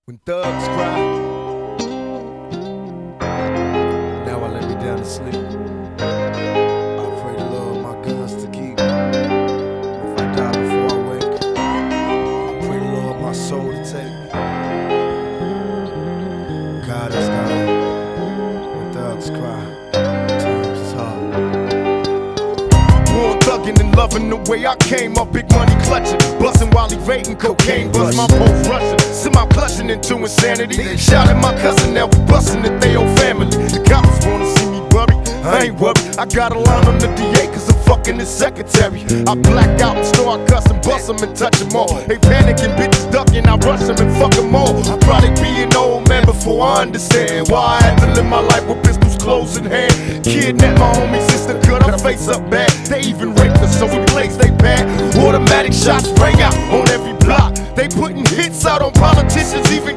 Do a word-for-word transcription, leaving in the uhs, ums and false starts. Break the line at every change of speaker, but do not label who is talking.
When thugs cry, now I lay me down to sleep. I pray the Lord my guns to keep. If I die before I wake, I pray the Lord my soul to take. God is God. When thugs cry, times is hard. Born thuggin' and loving the way I came up, big money clutching, bustin' while evading cocaine, bust my post rushing, send my clutching into insanity. Shout at my cousin, now we bustin' at they old family. The cops wanna see me buried, I ain't worried. I got a line on the D A cause I'm fucking his secretary. I black out and start cussing, bust them and touch them all. They panicking, bitches ducking, I rush them and fuck them all. I'd probably be an old man before I understand why I had to live my life with pistols close in hand. Kidnap my homie sister, cut her face up bad. They even raped her, so we blaze they bad. Automatic shots rang out on every block. They putting hits out on politicians, even